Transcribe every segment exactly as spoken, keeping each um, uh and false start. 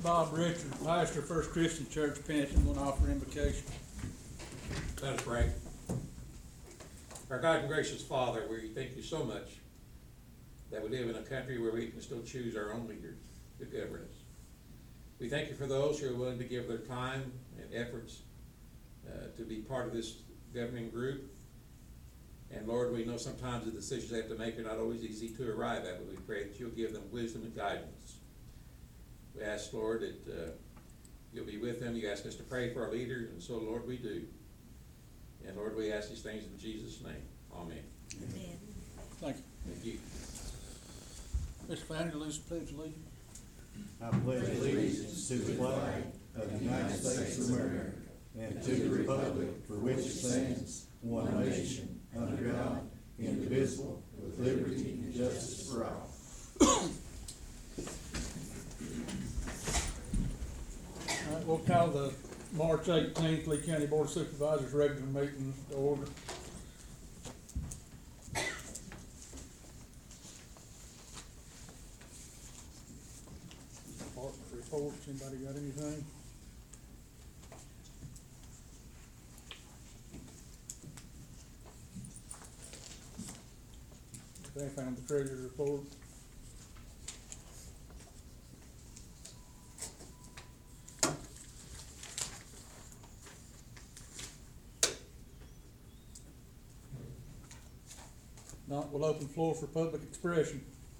Bob Richards, pastor of First Christian Church, Pennington, will offer invocation. Let us pray. Our God and gracious Father, we thank you so much that we live in a country where we can still choose our own leaders to govern us. We thank you for those who are willing to give their time and efforts uh, to be part of this governing group. And Lord, we know sometimes the decisions they have to make are not always easy to arrive at, but we pray that you'll give them wisdom and guidance. We ask, Lord, that uh, you'll be with them. You ask us to pray for our leaders, and so, Lord, we do. And Lord, we ask these things in Jesus' name. Amen. Amen. Thank you. Thank you. Mister Flannery, please pledge allegiance. I pledge allegiance to the flag of the United States of America and to the republic for which it stands, one nation, under God, indivisible, with liberty and justice for all. All right, we'll call the March eighteenth Lee County Board of Supervisors regular meeting to order. Department reports, anybody got anything? Anything on the treasurer's report? Not, we'll open floor for public expression.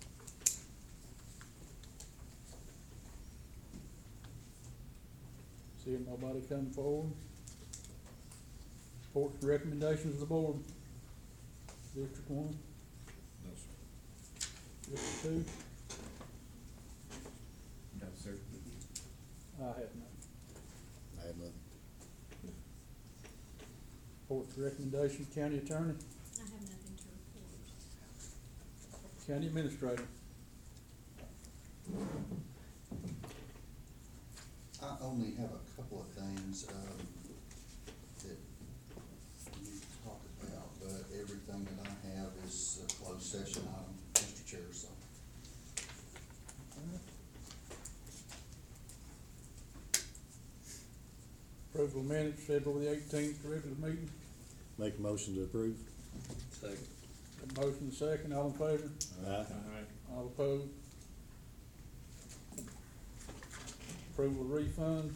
Seeing nobody come forward. Reports and recommendations of the board. District one, No, sir. District two, No, sir. I have none. I have nothing. Reports and recommendations, county attorney, I have nothing to report. county administrator. I only have a couple of things, um, that you talked about, but everything that I have is a closed session item, Mister Chair, so. Approval of minutes, February the eighteenth, regular meeting. Make a motion to approve. Second. Got a motion second, all in favor? Aye. All opposed? Approval of refund.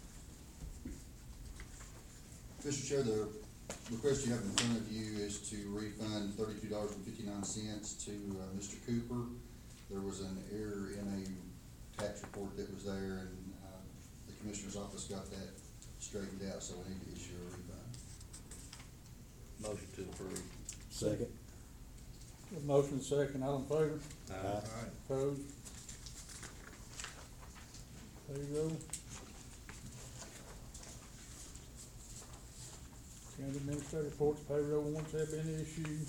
Mister Chair, the request you have in front of you is to refund thirty-two dollars and fifty-nine cents to, uh, Mister Cooper. There was an error in a tax report that was there, and, uh, the Commissioner's office got that straightened out, so we need to issue a refund. Motion to approve. Second. Got a motion second, all in favor? Aye. Opposed? Payroll. County administrator reports payroll warrants have been issued.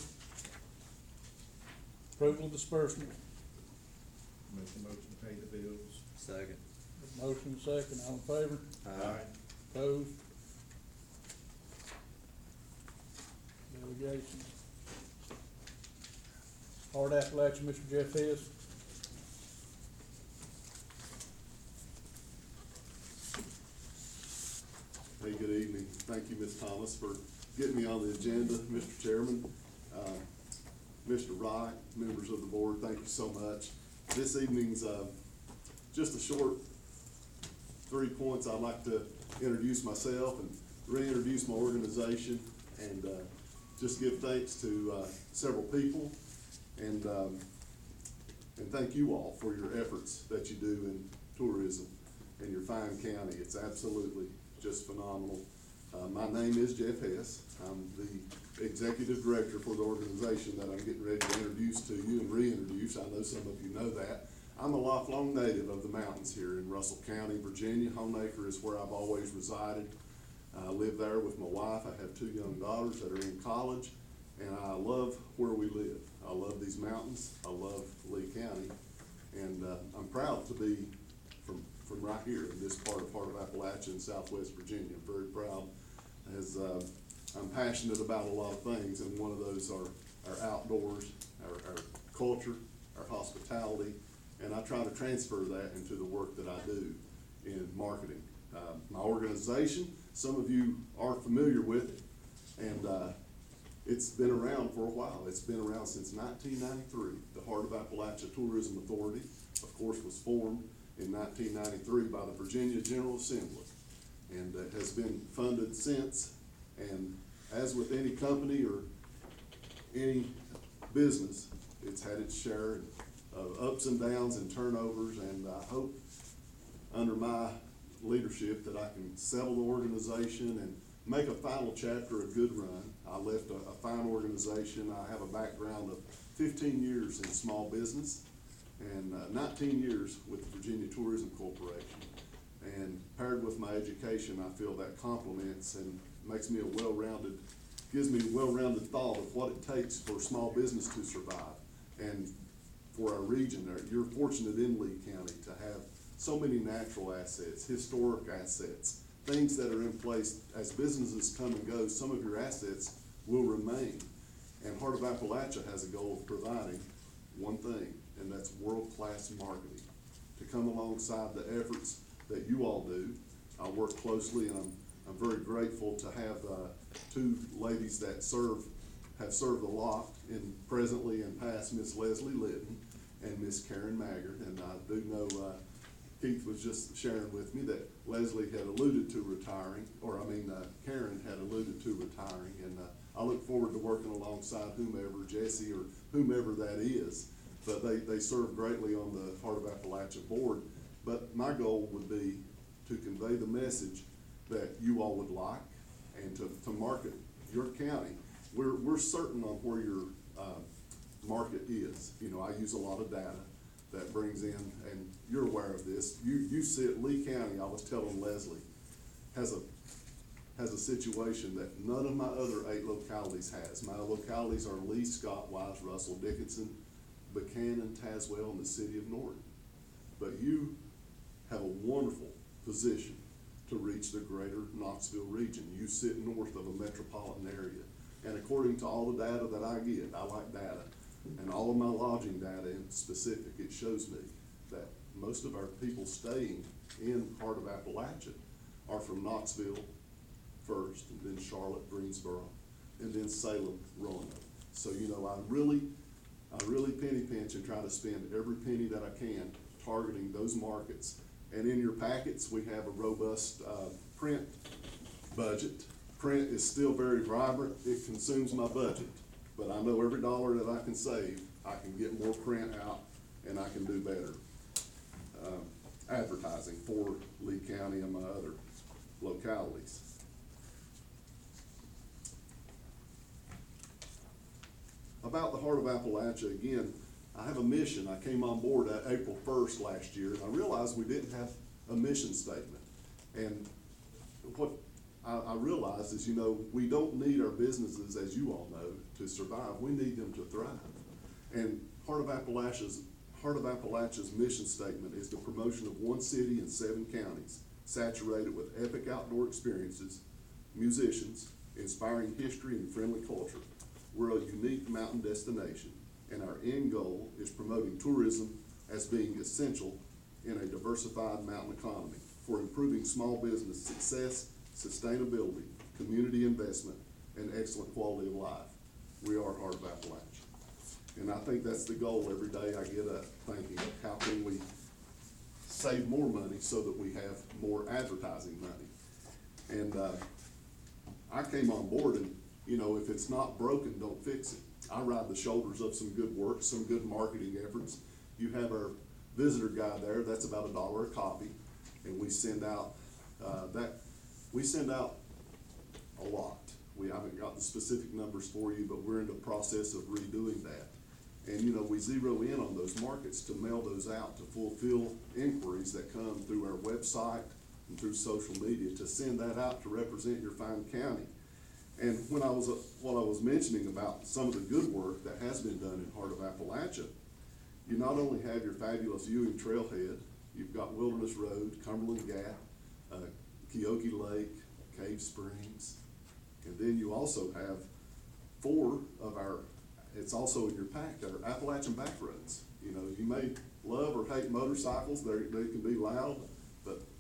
Approval of disbursement. Make the motion to pay the bills. Second. Motion second, all in favor? Aye. Opposed? Delegations. Hard Appalachia, Mister Jeff Hess. Hey, good evening. Thank you, Miz Thomas, for getting me on the agenda, Mister Chairman. Uh, Mister Wright, members of the board, thank you so much. This evening's, uh, just a short three points. I'd like to introduce myself and reintroduce my organization and, uh, just give thanks to, uh, several people and, um, and thank you all for your efforts that you do in tourism in your fine county. It's absolutely just phenomenal. Uh, my name is Jeff Hess. I'm the executive director for the organization that I'm getting ready to introduce to you and reintroduce. I know some of you know that. I'm a lifelong native of the mountains here in Russell County, Virginia. Homeacre is where I've always resided. I live there with my wife. I have two young daughters that are in college, and I love where we live. I love these mountains. I love Lee County, and uh, I'm proud to be from from right here in this part of, part of Appalachia in Southwest Virginia. I'm very proud, as uh, I'm passionate about a lot of things, and one of those are our outdoors, our, our culture, our hospitality, and I try to transfer that into the work that I do. marketing. Uh, my organization, some of you are familiar with it, and, uh, it's been around for a while. It's been around since nineteen ninety-three. The Heart of Appalachia Tourism Authority, of course, was formed in nineteen ninety-three by the Virginia General Assembly, and uh, has been funded since. And as with any company or any business, it's had its share of ups and downs and turnovers, and I hope under my leadership that I can settle the organization and make a final chapter a good run. I left a, a fine organization. I have a background of fifteen years in small business and uh, nineteen years with the Virginia Tourism Corporation. And paired with my education, I feel that complements and makes me a well-rounded, gives me a well-rounded thought of what it takes for small business to survive. And for our region, there, you're fortunate in Lee County to have so many natural assets, historic assets, things that are in place. As businesses come and go, some of your assets will remain. And Heart of Appalachia has a goal of providing one thing, and that's world-class marketing. To come alongside the efforts that you all do, I work closely, and I'm, I'm very grateful to have uh, two ladies that serve, have served the loft in presently and past, Miss Leslie Litton and Miss Karen Maggard. And I do know uh, Keith was just sharing with me that Leslie had alluded to retiring, or I mean, uh, Karen had alluded to retiring, and uh, I look forward to working alongside whomever, Jesse or whomever that is. But they, they serve greatly on the Heart of Appalachia board. But my goal would be to convey the message that you all would like and to, to market your county. We're, we're certain on where your uh, market is. You know, I use a lot of data that brings in, and you're aware of this. You, you sit, Lee County, I was telling Leslie, has a, has a situation that none of my other eight localities has. My localities are Lee, Scott, Wise, Russell, Dickinson, Buchanan, Tazewell, and the city of Norton. But you have a wonderful position to reach the greater Knoxville region. You sit north of a metropolitan area. And according to all the data that I get, I like data, and all of my lodging data in specific, it shows me that most of our people staying in Heart of Appalachia are from Knoxville first, and then Charlotte, Greensboro, and then Salem, Roanoke. So, you know, I really, I really penny pinch and try to spend every penny that I can targeting those markets. And in your packets, we have a robust uh, print budget. Print is still very vibrant. It consumes my budget. But I know every dollar that I can save, I can get more print out, and I can do better uh, advertising for Lee County and my other localities. About the Heart of Appalachia, again, I have a mission. I came on board at April first last year, and I realized we didn't have a mission statement. And what I, I realized is, you know, we don't need our businesses, as you all know, to survive. We need them to thrive. And Heart of Appalachia's, Heart of Appalachia's mission statement is the promotion of one city and seven counties, saturated with epic outdoor experiences, musicians, inspiring history, and friendly culture. We're a unique mountain destination, and our end goal is promoting tourism as being essential in a diversified mountain economy for improving small business success, sustainability, community investment, and excellent quality of life. We are Heart of Appalachia. And I think that's the goal every day I get up, thinking, how can we save more money so that we have more advertising money? And uh, I came on board, and you know, if it's not broken, don't fix it. I ride the shoulders of some good work, some good marketing efforts. You have our visitor guide there. That's about a dollar a copy, and we send out uh, that. We send out a lot. We haven't got the specific numbers for you, but we're in the process of redoing that. And you know, we zero in on those markets to mail those out to fulfill inquiries that come through our website and through social media, to send that out to represent your fine county. And when I was, uh, what I was mentioning about some of the good work that has been done in Heart of Appalachia, you not only have your fabulous Ewing Trailhead, you've got Wilderness Road, Cumberland Gap, uh, Keokee Lake, Cave Springs, and then you also have four of our, it's also in your pack, our Appalachian back roads. You know, you may love or hate motorcycles, they they can be loud, but they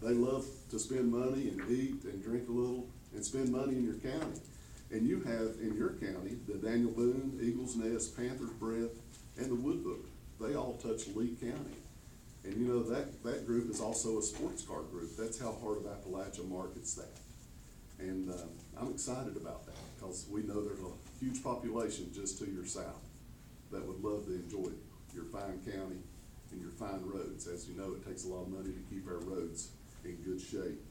they love to spend money and eat and drink a little and spend money in your county. And you have in your county, the Daniel Boone, Eagles Nest, Panthers Breath, and the Woodbook. They all touch Lee County. And you know, that, that group is also a sports car group. That's how Heart of Appalachia markets that. And, uh, I'm excited about that, because we know there's a huge population just to your south that would love to enjoy your fine county and your fine roads. As you know, it takes a lot of money to keep our roads in good shape.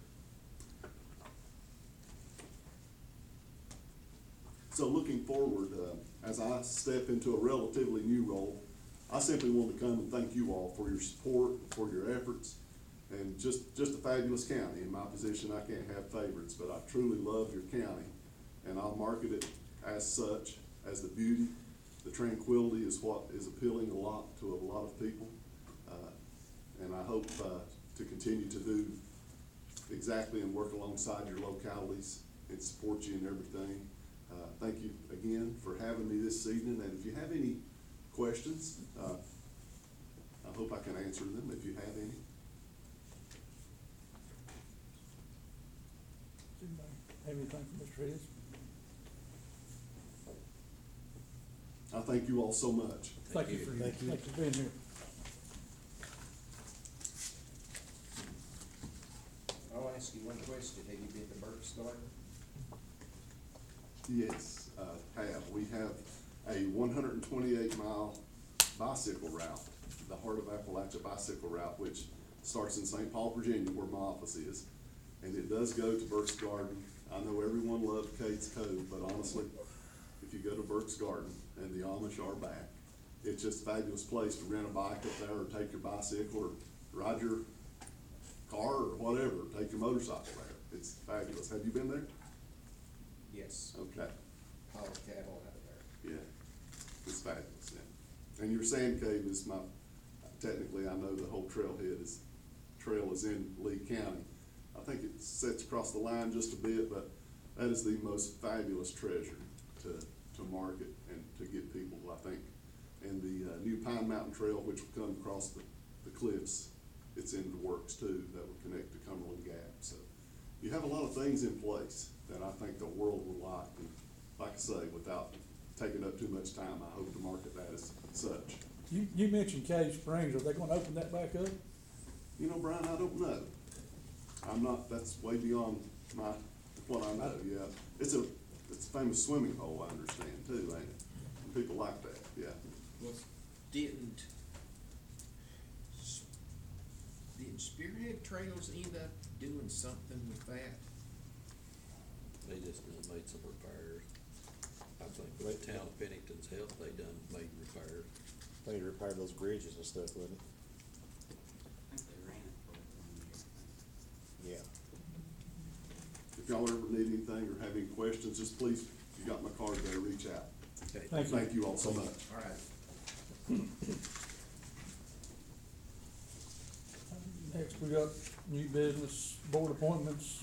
So looking forward, uh, as I step into a relatively new role, I simply want to come and thank you all for your support, for your efforts, and just, just a fabulous county. In my position, I can't have favorites, but I truly love your county, and I'll market it as such, as the beauty. The tranquility is what is appealing a lot to a lot of people, uh, and I hope uh, to continue to do exactly and work alongside your localities and support you in everything. Uh, thank you again for having me this evening, and if you have any questions, uh, I hope I can answer them if you have any. Does anybody have anything for Mister Hess? I thank you all so much. Thank you for, Thank you. thank you for being here. I'll ask you one question. Have you been to Burke's Garden? Yes, uh, have. We have a one hundred and twenty-eight mile bicycle route, the Heart of Appalachia bicycle route, which starts in Saint Paul, Virginia, where my office is. And it does go to Burke's Garden. I know everyone loved Cates Cove, but honestly, if you go to Burke's Garden, and the Amish are back, it's just a fabulous place to rent a bike up there, or take your bicycle, or ride your car, or whatever, take your motorcycle there. It's fabulous. Have you been there? Yes. Okay. Haul cattle out of there. Yeah, it's fabulous, yeah. And your sand cave is my, technically, I know the whole trailhead is, trail is in Lee County. I think it sets across the line just a bit, but that is the most fabulous treasure to, to market and to get people, I think. And the, uh, new Pine Mountain Trail, which will come across the, the cliffs, it's in the works too, that will connect to Cumberland Gap. So you have a lot of things in place that I think the world will like. And like I say, without taking up too much time, I hope to market that as such. You, you mentioned Cave Springs. Are they gonna open that back up? You know, Brian, I don't know. I'm not, that's way beyond my, what I know, yeah. It's a, it's a famous swimming hole, I understand too, ain't it? And people like that, yeah. Well, didn't, did Spearhead Trails end up doing something with that? They just done made some repairs. I think the town of Pennington's help, they done made repairs. They repaired those bridges and stuff, wouldn't it? I think they ran it for one year. Yeah. If y'all ever need anything or have any questions, just please, you got my card there, reach out. Okay. Thank you. Thank you all so much. All right. Next, we got new business, board appointments.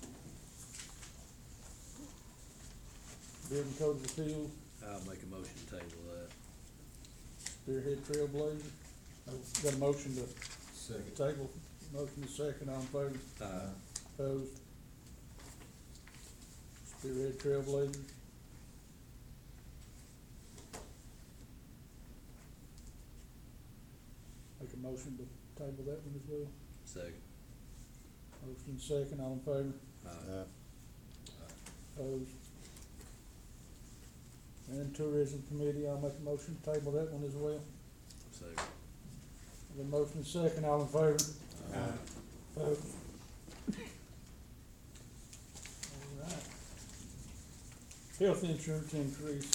Building Code of Appeal, I'll make a motion to table that. Spearhead Trailblazer. Uh, Got a motion to Second. table, motion to second, all in favor? Uh, Opposed? Spearhead Trailblazers. Make a motion to table that one as well. second. Motion second, all in favor? Uh, Opposed? And Tourism Committee, I'll make a motion to table that one as well. second. The motion second, all in favor? Uh, Opposed? All right. Health insurance increase.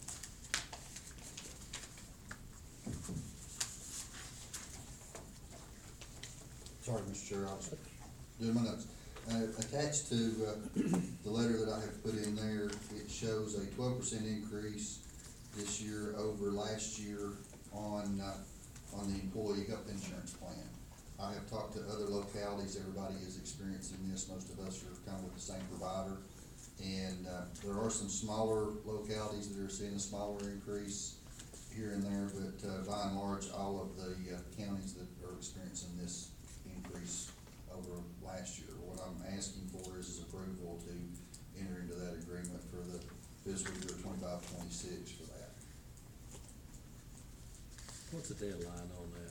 Sorry, Mister Chair, I was doing my notes. Uh, attached to, uh, the letter that I have put in there, it shows a twelve percent increase this year over last year on, uh, on the employee health insurance plan. I have talked to other localities, everybody is experiencing this, most of us are kind of with the same provider. And, uh, there are some smaller localities that are seeing a smaller increase here and there, but, uh, by and large, all of the, uh, counties that are experiencing this increase over last year. What I'm asking for is his approval to enter into that agreement for the fiscal year twenty-five, twenty-six for that. What's the deadline on that?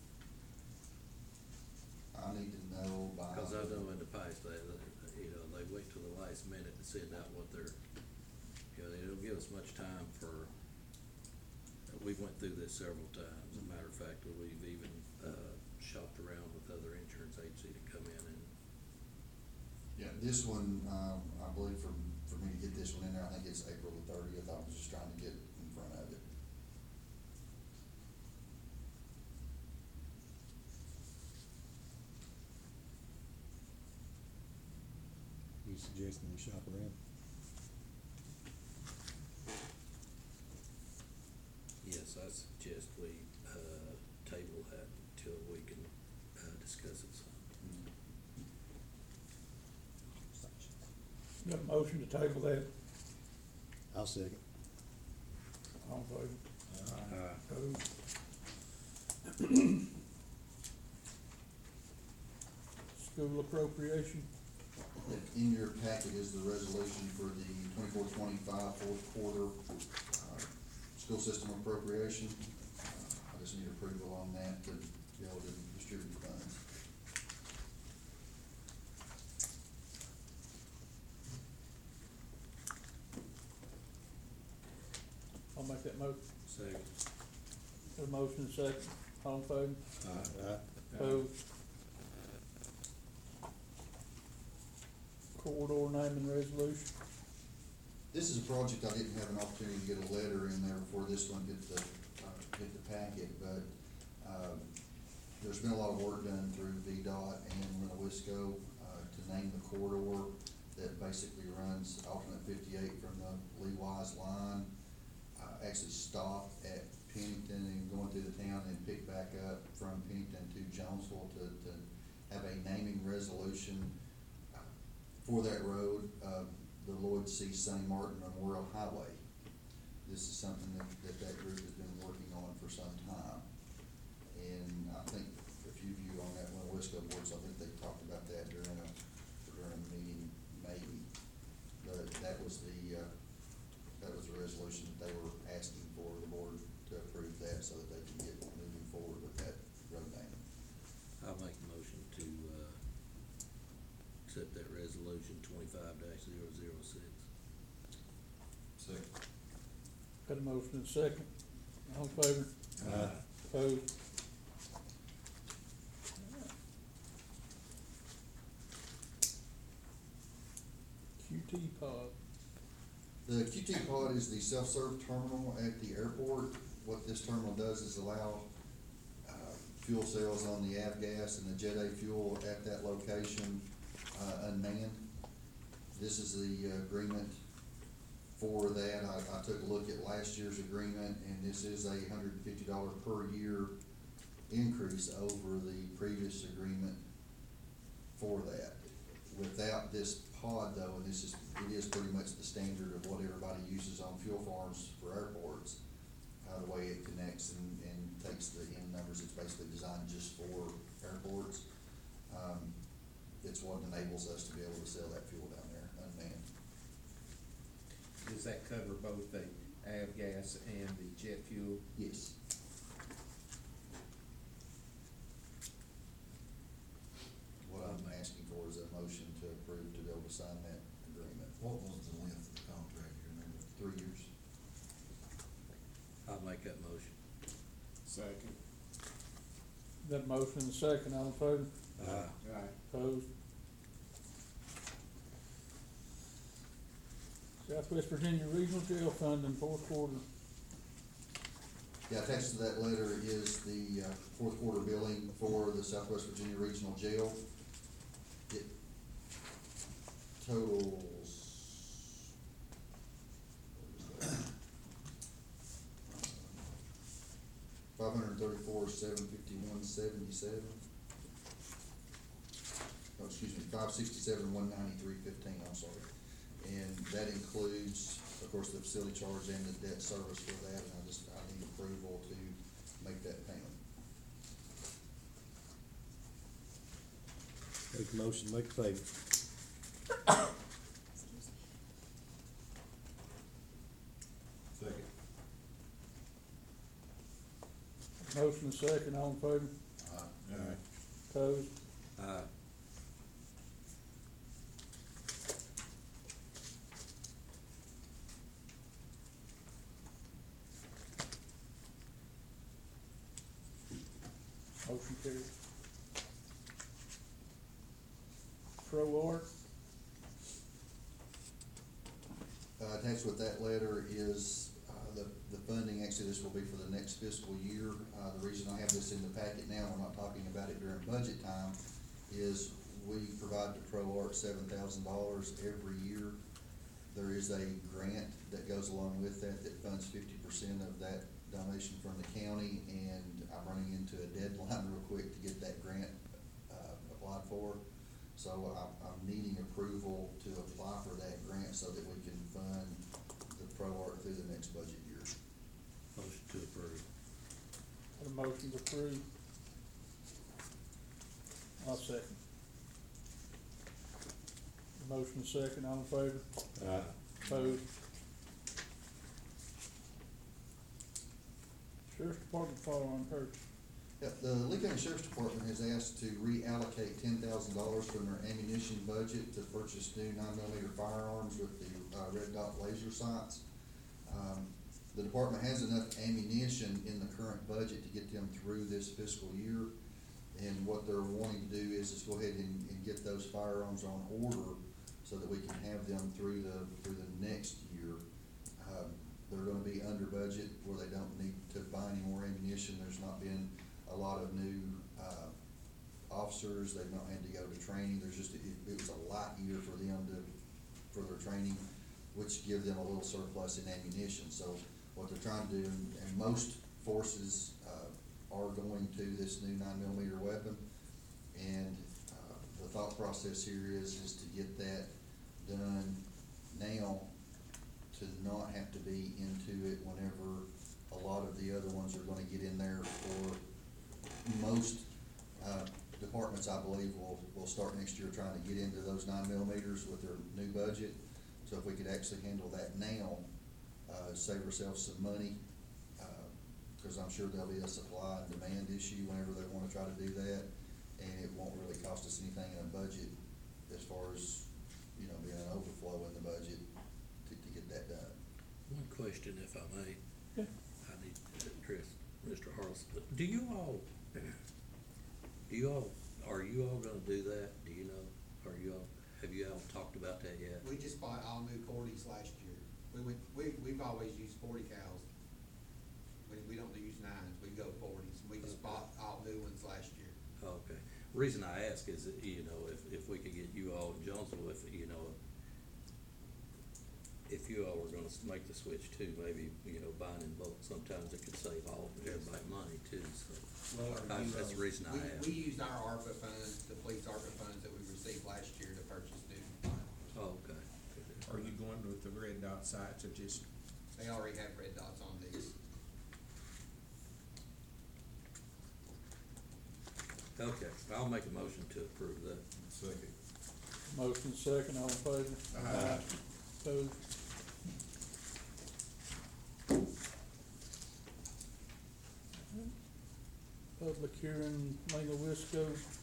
I need to know by. Cause I know in the past, they, they, you know, they wait till the last minute to send out what they're, you know, they don't give us much time for, we've went through this several times. As a matter of fact, we've even, uh, shopped around with other insurance agency to come in and, Yeah, this one, um, I believe for, for me to get this one in there, I think it's April the thirtieth. I was just trying to get in front of it. You suggesting we shop around? yes, I suggest we, uh, table that till we can, uh, discuss it some. Got a motion to table that, I'll second. all in favor? Aye. Opposed? School appropriation, In your packet is the resolution for the twenty-four twenty-five fourth quarter, uh, school system appropriation. Uh, I just need approval on that to be able to distribute funds. I'll make that motion. Second. Got a motion and second, all in favor? Aye. Opposed? Corridor naming resolution, This is a project I didn't have an opportunity to get a letter in there before this one hit the, uh, hit the packet, but, um, there's been a lot of work done through V DOT and Winnewisco, uh, to name the corridor that basically runs alternate fifty-eight from the Lee Wise line, uh, actually stop at Pennington and going through the town and pick back up from Pennington to Jonesville to, to have a naming resolution for that road, uh, the Lloyd C. Saint Martin Memorial Highway. This is something that, that that group has been working on for some time. And I think a few of you on that Winnewisco board, so I think they talked about that during a, during a meeting maybe. But that was the, uh, that was the resolution that they were asking for the board to approve that so that they can get moving forward with that road name. I'll make a motion to, uh, accept that resolution twenty-five dash zero zero six. Second. got a motion and second, all in favor? Aye. Opposed? Q T pod, The Q T pod is the self-serve terminal at the airport. What this terminal does is allow, uh, fuel cells on the avgas and the Jet A fuel at that location, uh, unmanned. This is the agreement for that. I, I took a look at last year's agreement, and this is a hundred and fifty dollar per year increase over the previous agreement for that. Without this pod though, and this is, it is pretty much the standard of what everybody uses on fuel farms for airports, uh, the way it connects and, and takes the end numbers, it's basically designed just for airports. Um, it's what enables us to be able to sell that fuel down there unmanned. Does that cover both the avgas and the jet fuel? Yes. What I'm asking for is a motion to approve to be able to sign that agreement. What was the length of the contract, you remember? Three years. I'll make that motion. Second. got a motion and second, all in favor? Aye. Aye. Opposed? Southwest Virginia Regional Jail Fund in fourth quarter, Yeah, attached to that letter is the, uh, fourth quarter billing for the Southwest Virginia Regional Jail. It totals. Five hundred thirty-four, seven fifty-one, seventy-seven. Oh, excuse me, five sixty-seven, one ninety-three, fifteen, I'm sorry. And that includes, of course, the facility charge and the debt service for that, and I just, I need approval to make that payment. Make a motion, make a payment. Second. Motion and second, all in favor? Aye. Opposed? Aye. Motion carried. Pro Art, Uh, attached with that letter is, uh, the, the funding, actually, this will be for the next fiscal year. Uh, the reason I have this in the packet now, we're not talking about it during budget time, is we provide to Pro Art seven thousand dollars every year. There is a grant that goes along with that that funds fifty percent of that donation from the county, and I'm running into a deadline real quick to get that grant, uh, applied for. So I'm, I'm needing approval to apply for that grant so that we can fund the Pro Art through the next budget year. Motion to approve. got a motion to approve. I'll second. Motion second, all in favor? Aye. Opposed? Sheriff's Department firearm purchase. Yep, the Lee County Sheriff's Department has asked to reallocate ten thousand dollars from their ammunition budget to purchase new nine millimeter firearms with the, uh, red dot laser sights. Um, the department has enough ammunition in the current budget to get them through this fiscal year. And what they're wanting to do is just go ahead and, and get those firearms on order so that we can have them through the, through the next year. Um, they're gonna be under budget where they don't need to buy any more ammunition. There's not been a lot of new, uh, officers. They've not had to go to training. There's just, it, it was a light year for them to, for their training, which give them a little surplus in ammunition. So what they're trying to do, and, and most forces, uh, are going to this new nine millimeter weapon. And, uh, the thought process here is, is to get that done now, to not have to be into it whenever a lot of the other ones are gonna get in there for most, uh, departments, I believe, will, will start next year trying to get into those nine millimeters with their new budget. So if we could actually handle that now, uh, save ourselves some money, uh, cause I'm sure there'll be a supply and demand issue whenever they wanna try to do that. And it won't really cost us anything in a budget as far as, you know, being an overflow in the budget to, to get that done. One question, if I may. Yeah. I need to address Mister Harrelson. Do you all, do you all, are you all gonna do that? Do you know? Are you all, have you all talked about that yet? We just bought all new forties last year. We, we, we, we've always used forty cals. We, we don't use nines, we go forties. We just bought all new ones last year. Okay. Reason I ask is that, you know, if, if we could get you all in Jonesville, if, you know, if you all were gonna s- make the switch too, maybe, you know, buying in bulk, sometimes it could save all, everybody money too, so. Well, I- you, That's the uh, reason I we, asked. we used our ARPA funds, the police ARPA funds that we received last year to purchase new firearms. Oh, okay. Are you going with the red dot sights or just, They already have red dots on these. Okay, I'll make a motion to approve that. Second. Motion second, all in favor? Aye. Opposed? Public hearing, Lena Wisco.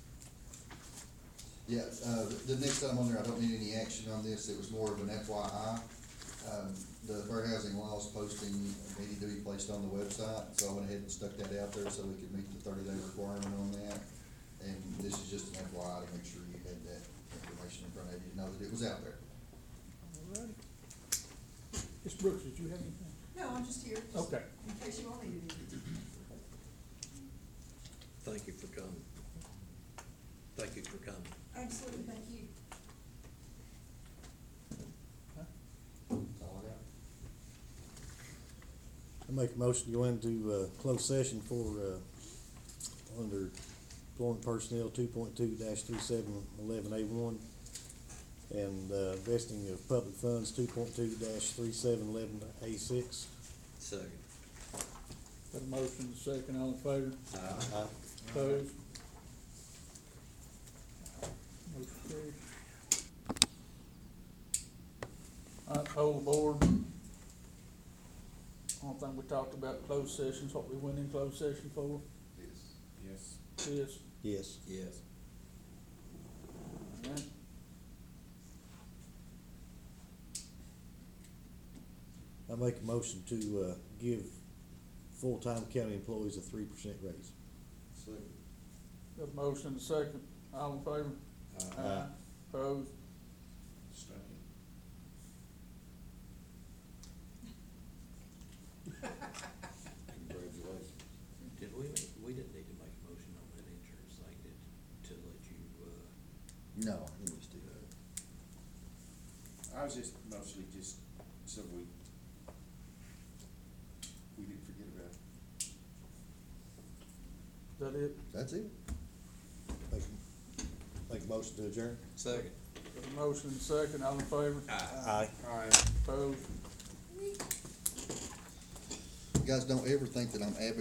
Yeah, uh, the, the next item on there, I don't need any action on this, it was more of an F Y I. Um, the fair housing laws posting needed to be placed on the website, so I went ahead and stuck that out there so we could meet the thirty day requirement on that. And this is just an F Y I to make sure you had that information in front of you, to know that it was out there. Alrighty. Miz Brooks, did you have anything? No, I'm just here, just Okay. in case you all needed it. Thank you for coming. Thank you for coming. Absolutely, thank you. That's all I got. I make a motion to go into, uh, closed session for, uh, under employment personnel two point two dash three seven eleven A one and, uh, vesting of public funds two point two dash three seven eleven A six. Second. Got a motion second, all in favor? Aye. Opposed? Whole board. I don't think we talked about closed sessions, what we went in closed session for. Yes. Yes. Yes. Yes. Yes. Alright. I make a motion to, uh, give full-time county employees a three percent raise. Second. Got a motion and a second, all in favor? Aye. Opposed? Second. Congratulations. Did we, make- we didn't need to make a motion on that insurance thing, did, to let you, uh, No, he was too. I was just mostly just so we, we didn't forget about it. Is that it? That's it. Make, make a motion to adjourn? Second. Got a motion and a second, all in favor? Aye. Opposed? You guys don't ever think that I'm advocating